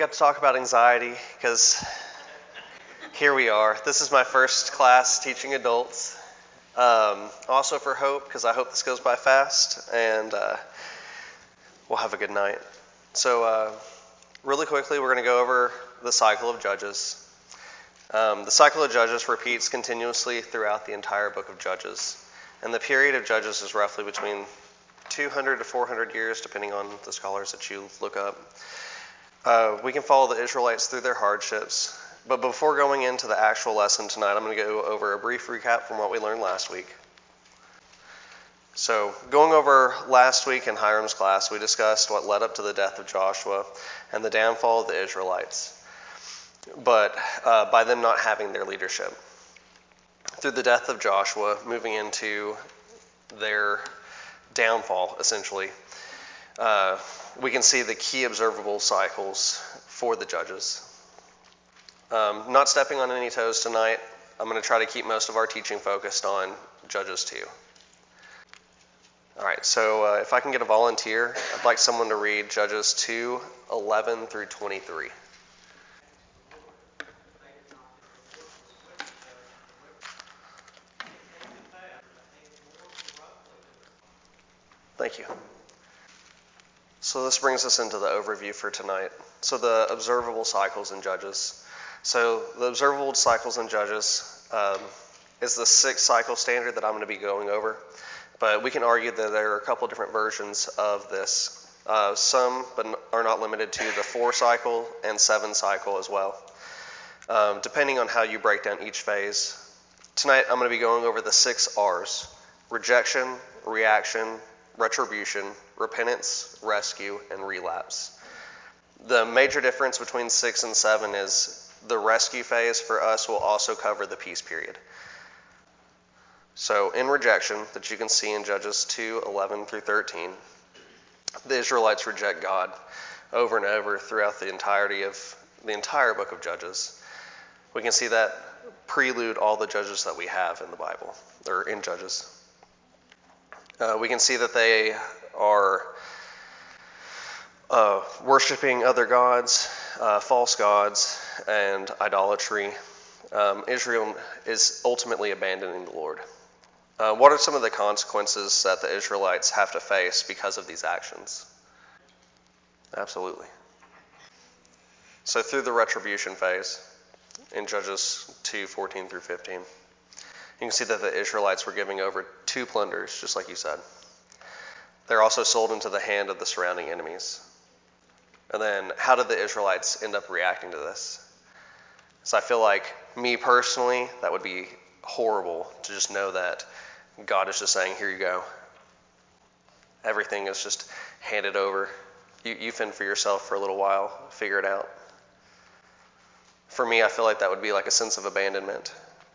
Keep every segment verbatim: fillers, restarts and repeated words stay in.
got to talk about anxiety because here we are. This is my first class teaching adults. Um, also for hope, because I hope this goes by fast, and uh, we'll have a good night. So uh, really quickly, we're going to go over the cycle of Judges. Um, the cycle of Judges repeats continuously throughout the entire book of Judges. And the period of Judges is roughly between two hundred to four hundred years, depending on the scholars that you look up. Uh, we can follow the Israelites through their hardships. But before going into the actual lesson tonight, I'm going to go over a brief recap from what we learned last week. So going over last week in Hiram's class, we discussed what led up to the death of Joshua and the downfall of the Israelites, but uh, by them not having their leadership. Through the death of Joshua, moving into their downfall, essentially, uh, we can see the key observable cycles for the Judges. Um, not stepping on any toes tonight, I'm going to try to keep most of our teaching focused on Judges two. All right, so uh, if I can get a volunteer, I'd like someone to read Judges two, eleven through twenty-three. Thank you. So this brings us into the overview for tonight. So the observable cycles in Judges. So the observable cycles in Judges um, is the six cycle standard that I'm going to be going over. But we can argue that there are a couple different versions of this. Uh, some, but are not limited to, the four cycle and seven cycle as well, um, depending on how you break down each phase. Tonight I'm going to be going over the six R's: rejection, reaction, retribution, repentance, rescue, and relapse. The major difference between six and seven is the rescue phase for us will also cover the peace period. So in rejection, that you can see in Judges two, eleven through thirteen, the Israelites reject God over and over throughout the entirety of the entire book of Judges. We can see that prelude all the judges that we have in the Bible, or in Judges. Uh, we can see that they are uh, worshiping other gods, uh, false gods, and idolatry. Um, Israel is ultimately abandoning the Lord. Uh, what are some of the consequences that the Israelites have to face because of these actions? Absolutely. So through the retribution phase in Judges two, fourteen through fifteen, you can see that the Israelites were giving over to plunders, just like you said. They're also sold into the hand of the surrounding enemies. And then how did the Israelites end up reacting to this? So I feel like, me personally, that would be horrible to just know that God is just saying, here you go. Everything is just handed over. You, you fend for yourself for a little while, figure it out. For me, I feel like that would be like a sense of abandonment.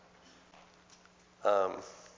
Um,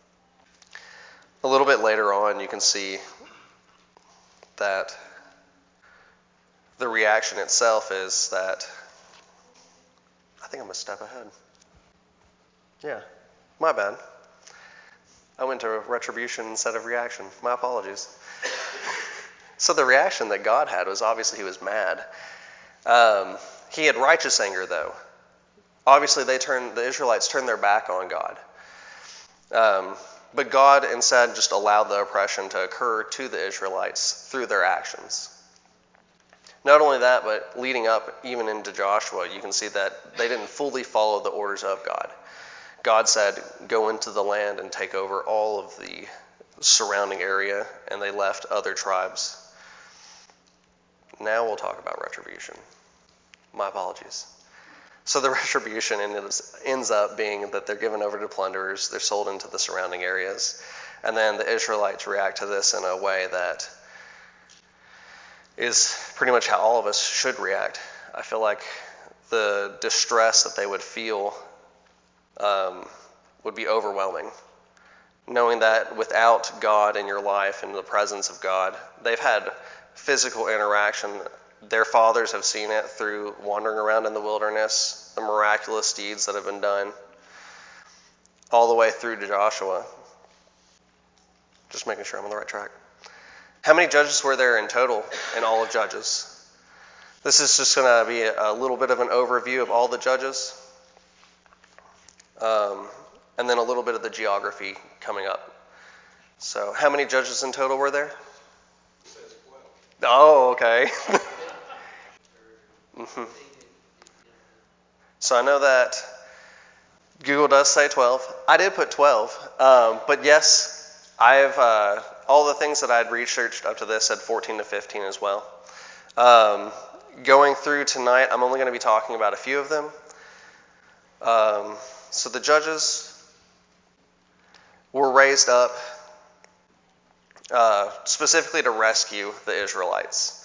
a little bit later on, you can see that the reaction itself is that, I think I'm a step ahead. Yeah, my bad. I went to retribution instead of reaction. My apologies. So the reaction that God had was obviously he was mad. Um, he had righteous anger, though. Obviously, they turned the Israelites turned their back on God. Um, but God instead just allowed the oppression to occur to the Israelites through their actions. Not only that, but leading up even into Joshua, you can see that they didn't fully follow the orders of God. God said, go into the land and take over all of the surrounding area, and they left other tribes. Now we'll talk about retribution. My apologies. So the retribution ends, ends up being that they're given over to plunderers, they're sold into the surrounding areas, and then the Israelites react to this in a way that is pretty much how all of us should react. I feel like the distress that they would feel um, would be overwhelming. Knowing that without God in your life and the presence of God, they've had physical interaction. Their fathers have seen it through wandering around in the wilderness, the miraculous deeds that have been done, all the way through to Joshua. Just making sure I'm on the right track. How many judges were there in total in all of Judges? This is just going to be a little bit of an overview of all the judges, um, and then a little bit of the geography coming up. So how many judges in total were there? Oh, okay. mm-hmm. So I know that Google does say twelve. I did put twelve, um, but yes, I've uh, all the things that I'd researched up to this said fourteen to fifteen as well. Um, going through tonight, I'm only going to be talking about a few of them. Um, so the judges were raised up uh, specifically to rescue the Israelites.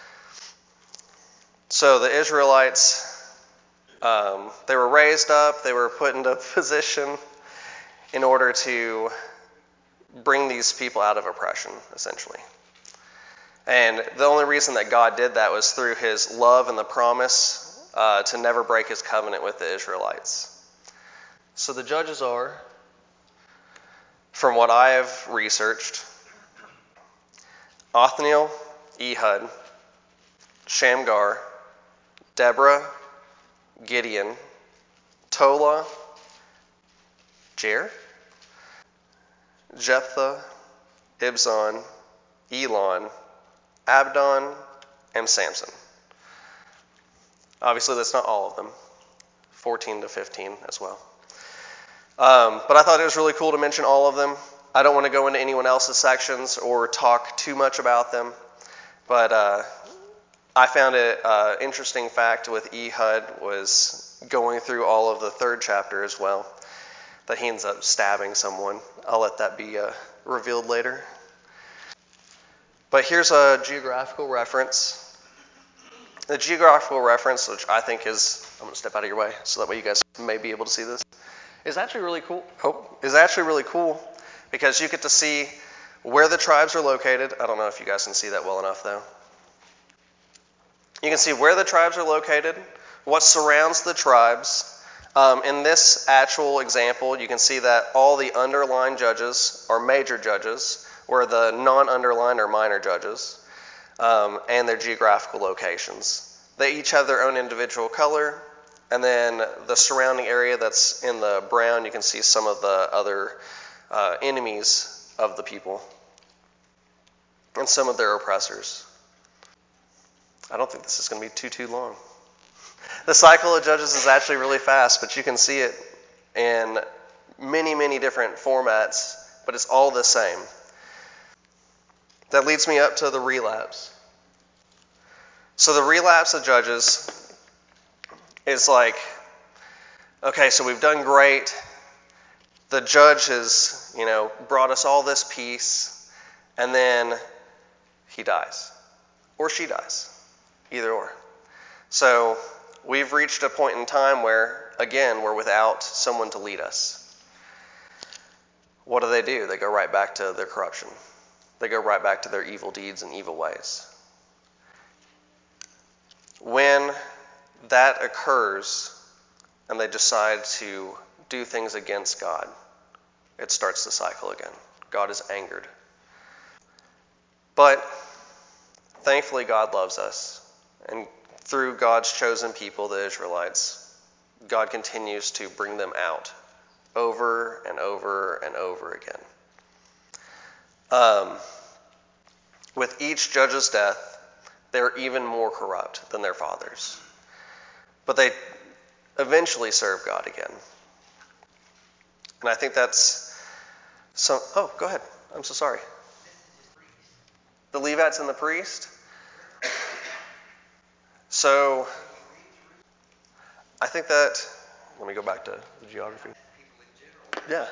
So the Israelites, um, they were raised up, they were put into position in order to bring these people out of oppression, essentially. And the only reason that God did that was through his love and the promise uh, to never break his covenant with the Israelites. So the judges are, from what I have researched, Othniel, Ehud, Shamgar, Deborah, Gideon, Tola, Jer, Jephthah, Ibzan, Elon, Abdon, and Samson. Obviously, that's not all of them. fourteen to fifteen as well. Um, but I thought it was really cool to mention all of them. I don't want to go into anyone else's sections or talk too much about them. But uh, I found it uh, interesting fact with Ehud was going through all of the third chapter as well, that he ends up stabbing someone. I'll let that be uh, revealed later. But here's a geographical reference. The geographical reference, which I think is, I'm going to step out of your way so that way you guys may be able to see this, is actually really cool. Oh, is actually really cool because you get to see where the tribes are located. I don't know if you guys can see that well enough though. You can see where the tribes are located, what surrounds the tribes. Um, in this actual example, you can see that all the underlined judges are major judges, where the non-underlined are minor judges, um, and their geographical locations. They each have their own individual color, and then the surrounding area that's in the brown, you can see some of the other uh, enemies of the people and some of their oppressors. I don't think this is going to be too, too long. The cycle of Judges is actually really fast, but you can see it in many, many different formats, but it's all the same. That leads me up to the relapse. So the relapse of Judges is like, okay, so we've done great. The judge has, you know, brought us all this peace, and then he dies. Or she dies. Either or. So we've reached a point in time where, again, we're without someone to lead us. What do they do? They go right back to their corruption. They go right back to their evil deeds and evil ways. When that occurs and they decide to do things against God, it starts the cycle again. God is angered. But thankfully, God loves us. And through God's chosen people, the Israelites, God continues to bring them out over and over and over again. Um, with each judge's death, they're even more corrupt than their fathers. But they eventually serve God again. And I think that's some... Oh, go ahead. I'm so sorry. The Levites and the priest? So, I think that... Let me go back to the geography. Yeah.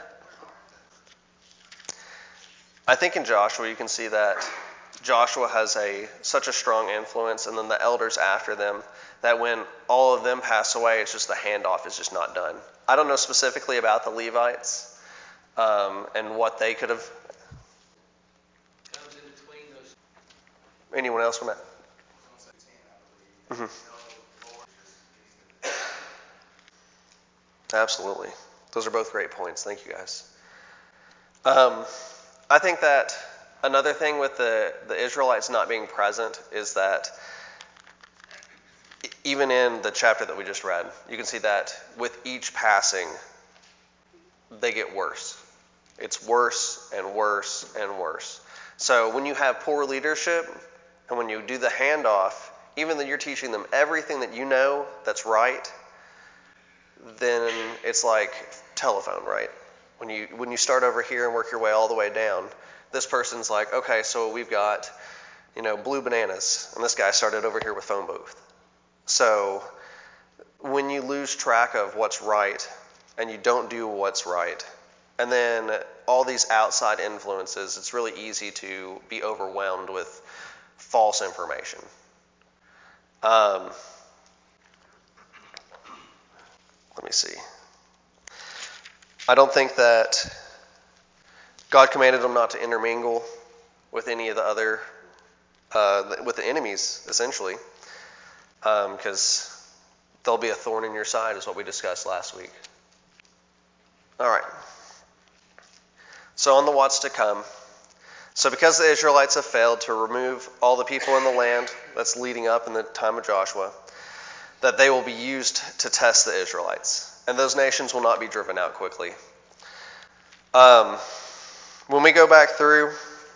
I think in Joshua you can see that Joshua has a such a strong influence, and then the elders after them, that when all of them pass away, it's just the handoff is just not done. I don't know specifically about the Levites um, and what they could have... Anyone else want to... Mm-hmm. Absolutely. Those are both great points. Thank you, guys. Um, I think that another thing with the, the Israelites not being present is that even in the chapter that we just read, you can see that with each passing, they get worse. It's worse and worse and worse. So when you have poor leadership and when you do the handoff, even though you're teaching them everything that you know that's right, then it's like telephone, right? When you when you start over here and work your way all the way down, this person's like, okay, so we've got, you know, blue bananas, and this guy started over here with phone booth. So when you lose track of what's right and you don't do what's right, and then all these outside influences, it's really easy to be overwhelmed with false information. Um, let me see. I don't think that God commanded them not to intermingle with any of the other, uh, with the enemies, essentially, because um, they'll be a thorn in your side, is what we discussed last week. All right. So on the what's to come. So because the Israelites have failed to remove all the people in the land that's leading up in the time of Joshua, that they will be used to test the Israelites. And those nations will not be driven out quickly. Um, when we go back through,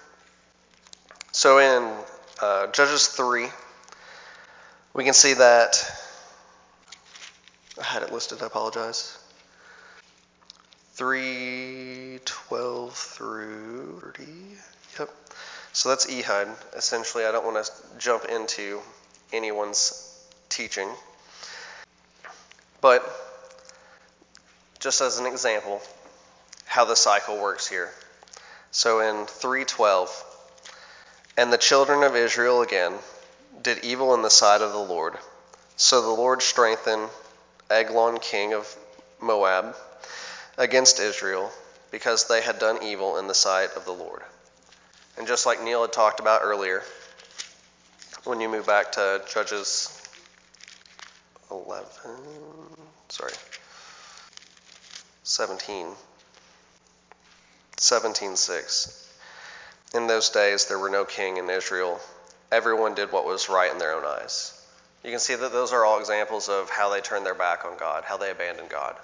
so in uh, Judges three, we can see that, I had it listed, I apologize. three twelve through thirty. Yep. So that's Ehud. Essentially, I don't want to jump into anyone's teaching. But just as an example, how the cycle works here. So in three twelve, and the children of Israel again did evil in the sight of the Lord. So the Lord strengthened Eglon, king of Moab, against Israel, because they had done evil in the sight of the Lord. And just like Neil had talked about earlier, when you move back to Judges eleven, sorry, seventeen, seventeen six. In those days there were no king in Israel. Everyone did what was right in their own eyes. You can see that those are all examples of how they turned their back on God, how they abandoned God.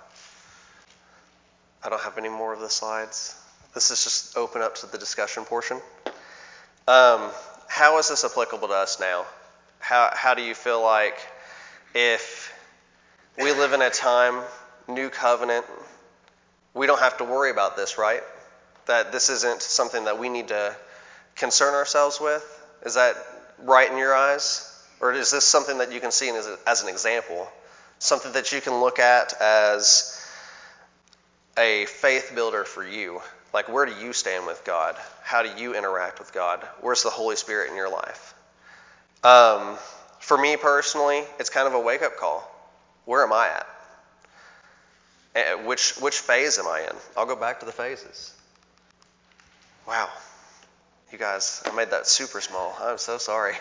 I don't have any more of the slides. This is just open up to the discussion portion. Um, how is this applicable to us now? How how do you feel like if we live in a time, new covenant, we don't have to worry about this, right? That this isn't something that we need to concern ourselves with? Is that right in your eyes? Or is this something that you can see as, a, as an example? Something that you can look at as a faith builder for you? Like, where do you stand with God? How do you interact with God? Where's the Holy Spirit in your life? Um, for me personally, it's kind of a wake-up call. Where am I at? And which which phase am I in? I'll go back to the phases. Wow. You guys, I made that super small. I'm so sorry.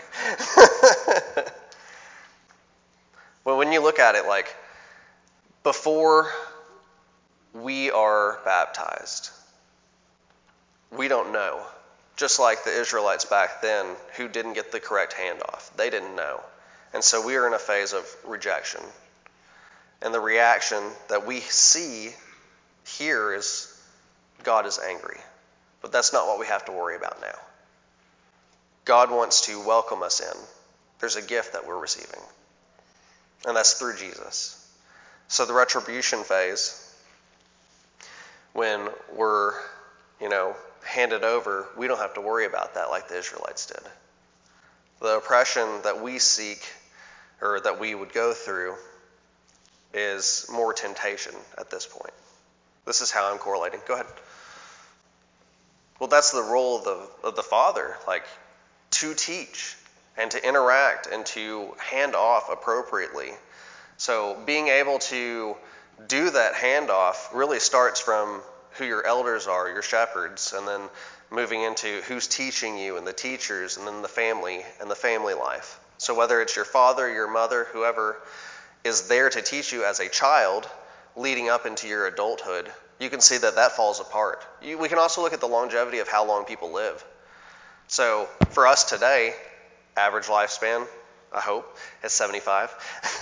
Well, when you look at it, like, before we are baptized, we don't know. Just like the Israelites back then who didn't get the correct handoff. They didn't know. And so we are in a phase of rejection. And the reaction that we see here is God is angry. But that's not what we have to worry about now. God wants to welcome us in. There's a gift that we're receiving. And that's through Jesus. So the retribution phase, when we're, you know, handed over, we don't have to worry about that like the Israelites did. The oppression that we seek, or that we would go through, is more temptation at this point. This is how I'm correlating. Go ahead. Well, that's the role of the of the father, like, to teach and to interact and to hand off appropriately. So being able to do that handoff really starts from who your elders are, your shepherds, and then moving into who's teaching you and the teachers, and then the family and the family life. So whether it's your father, your mother, whoever is there to teach you as a child leading up into your adulthood, you can see that that falls apart. You, we can also look at the longevity of how long people live. So for us today, average lifespan, I hope, is seventy-five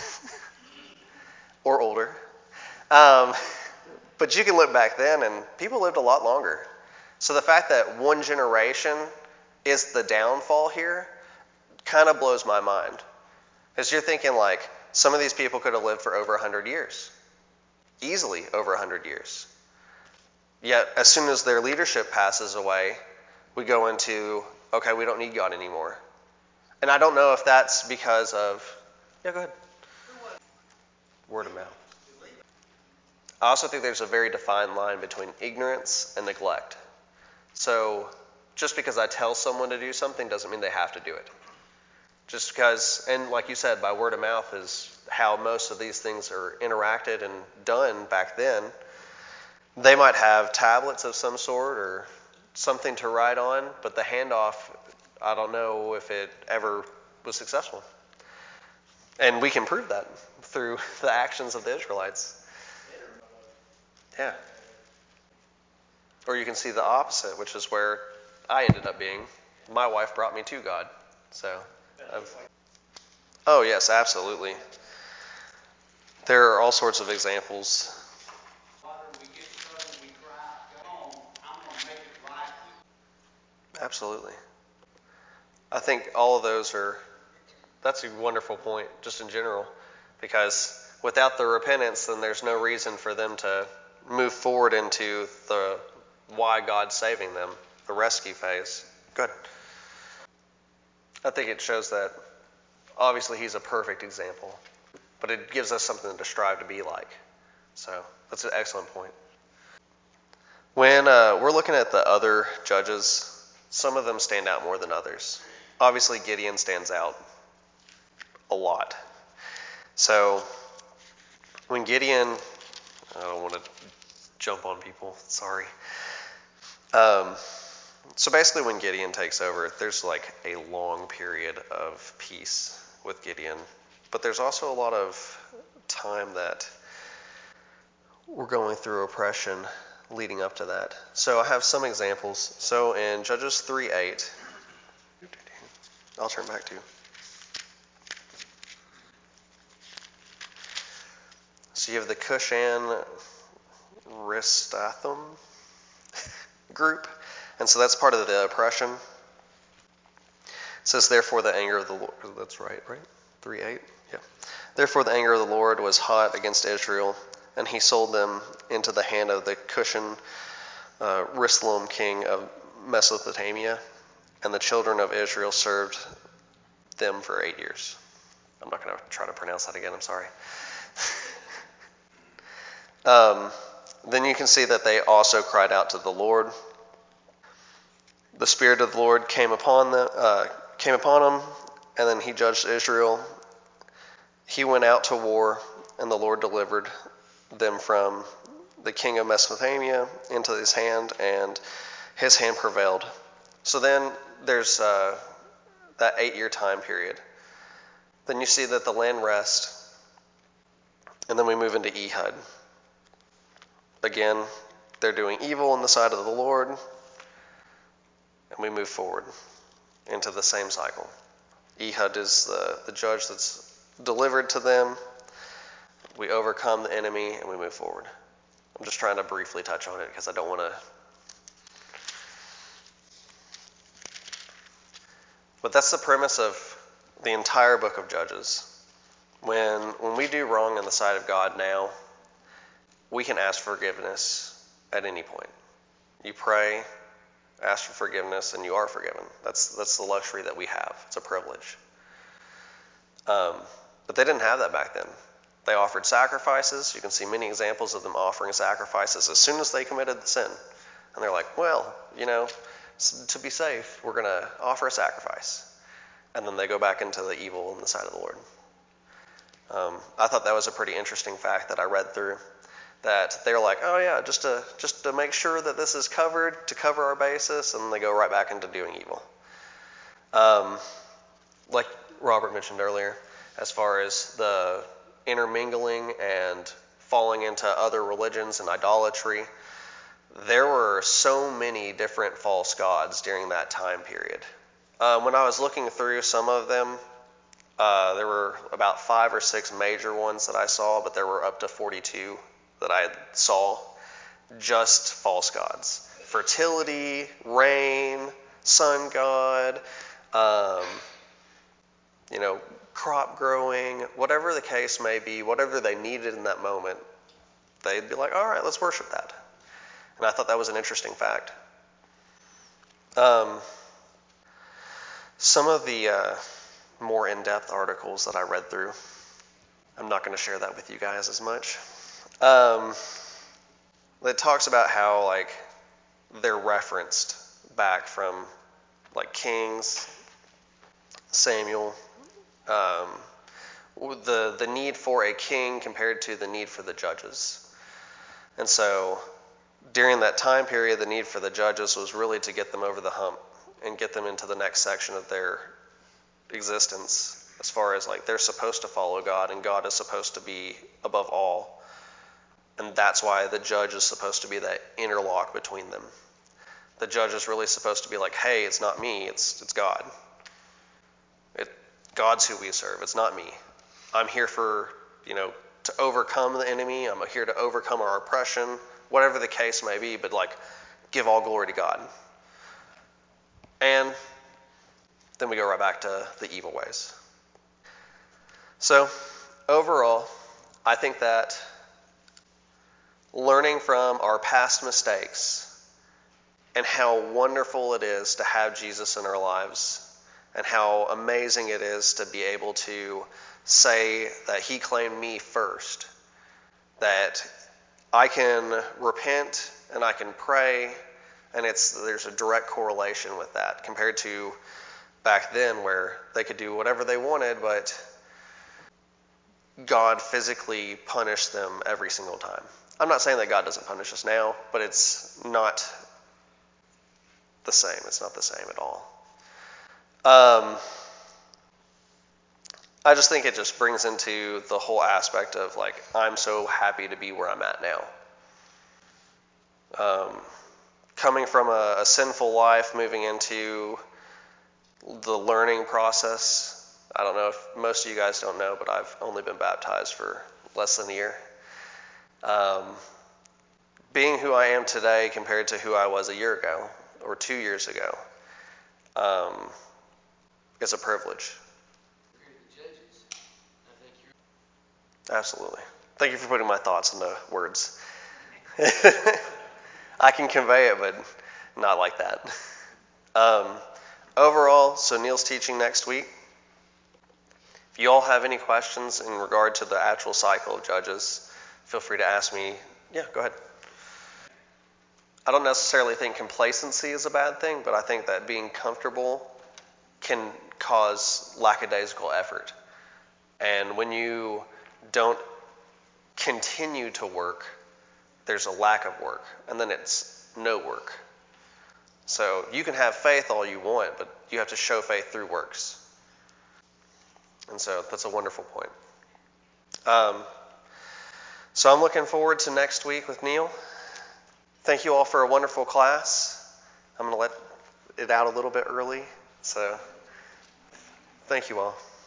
or older. Um, but you can look back then and people lived a lot longer. So the fact that one generation is the downfall here kind of blows my mind. Because you're thinking like some of these people could have lived for over one hundred years. Easily over one hundred years. Yet as soon as their leadership passes away, we go into, okay, we don't need God anymore. And I don't know if that's because of, yeah, go ahead. Word of mouth. I also think there's a very defined line between ignorance and neglect. So just because I tell someone to do something doesn't mean they have to do it. Just because, and like you said, by word of mouth is how most of these things are interacted and done back then. They might have tablets of some sort or something to write on, but the handoff, I don't know if it ever was successful. And we can prove that through the actions of the Israelites. Yeah. Or you can see the opposite, which is where I ended up being. My wife brought me to God. So, I've, oh yes, absolutely. There are all sorts of examples. Absolutely. I think all of those are, that's a wonderful point, just in general, because without the repentance, then there's no reason for them to move forward into the why God's saving them, the rescue phase. Good. I think it shows that obviously he's a perfect example, but it gives us something to strive to be like. So that's an excellent point. When uh, we're looking at the other judges, some of them stand out more than others. Obviously, Gideon stands out a lot. So when Gideon, I don't want to jump on people, sorry. Um, so basically when Gideon takes over, there's like a long period of peace with Gideon. But there's also a lot of time that we're going through oppression leading up to that. So I have some examples. So in Judges three eight, I'll turn back to. So you have the Cushan Ristatham group, and so that's part of the oppression. It says, therefore the anger of the Lord, that's right, right? three eight, yeah. Therefore the anger of the Lord was hot against Israel, and he sold them into the hand of the Cushan uh, Rislam king of Mesopotamia, and the children of Israel served them for eight years. I'm not going to try to pronounce that again, I'm sorry. um, then you can see that they also cried out to the Lord. The Spirit of the Lord came upon them, uh, came upon him, and then he judged Israel. He went out to war, and the Lord delivered them from the king of Mesopotamia into his hand, and his hand prevailed. So then there's uh, that eight-year time period. Then you see that the land rests, and then we move into Ehud. Again, they're doing evil in the sight of the Lord, and we move forward into the same cycle. Ehud is the, the judge that's delivered to them. We overcome the enemy, and we move forward. I'm just trying to briefly touch on it because I don't want to. But that's the premise of the entire book of Judges. When when we do wrong in the sight of God now, we can ask forgiveness at any point. You pray, ask for forgiveness, and you are forgiven. That's that's the luxury that we have. It's a privilege. Um, but they didn't have that back then. They offered sacrifices. You can see many examples of them offering sacrifices as soon as they committed the sin. And they're like, well, you know, to be safe, we're going to offer a sacrifice. And then they go back into the evil in the sight of the Lord. Um, I thought that was a pretty interesting fact that I read through. That they're like, oh yeah, just to just to make sure that this is covered, to cover our basis, and then they go right back into doing evil. Um, like Robert mentioned earlier, as far as the intermingling and falling into other religions and idolatry, there were so many different false gods during that time period. Um, when I was looking through some of them, Uh, there were about five or six major ones that I saw, but there were up to forty-two that I saw. Just false gods. Fertility, rain, sun god, um, you know, crop growing, whatever the case may be, whatever they needed in that moment, they'd be like, all right, let's worship that. And I thought that was an interesting fact. Um, some of the uh, more in-depth articles that I read through, I'm not going to share that with you guys as much. Um, it talks about how, like, they're referenced back from, like, Kings, Samuel, um, the the need for a king compared to the need for the judges. And so during that time period, the need for the judges was really to get them over the hump and get them into the next section of their existence, as far as like they're supposed to follow God and God is supposed to be above all. And that's why the judge is supposed to be that interlock between them. The judge is really supposed to be like, hey, it's not me, it's it's God. It, God's who we serve, it's not me. I'm here for, you know, to overcome the enemy. I'm here to overcome our oppression, whatever the case may be, but like, give all glory to God. And then we go right back to the evil ways. So, overall, I think that learning from our past mistakes and how wonderful it is to have Jesus in our lives, and how amazing it is to be able to say that he claimed me first, that I can repent and I can pray, and it's there's a direct correlation with that compared to back then where they could do whatever they wanted, but God physically punished them every single time. I'm not saying that God doesn't punish us now, but it's not the same. It's not the same at all. Um, I just think it just brings into the whole aspect of like, I'm so happy to be where I'm at now. Um, coming from a, a sinful life, moving into the learning process. I don't know if most of you guys don't know, but I've only been baptized for less than a year. Um, being who I am today compared to who I was a year ago or two years ago um, is a privilege. Absolutely. Thank you for putting my thoughts into words. I can convey it, but not like that. Um, overall, so Neil's teaching next week. If you all have any questions in regard to the actual cycle of Judges, feel free to ask me. Yeah, go ahead. I don't necessarily think complacency is a bad thing, but I think that being comfortable can cause lackadaisical effort. And when you don't continue to work, there's a lack of work, and then it's no work. So you can have faith all you want, but you have to show faith through works. And so that's a wonderful point. Um, so I'm looking forward to next week with Neil. Thank you all for a wonderful class. I'm going to let it out a little bit early, so thank you all.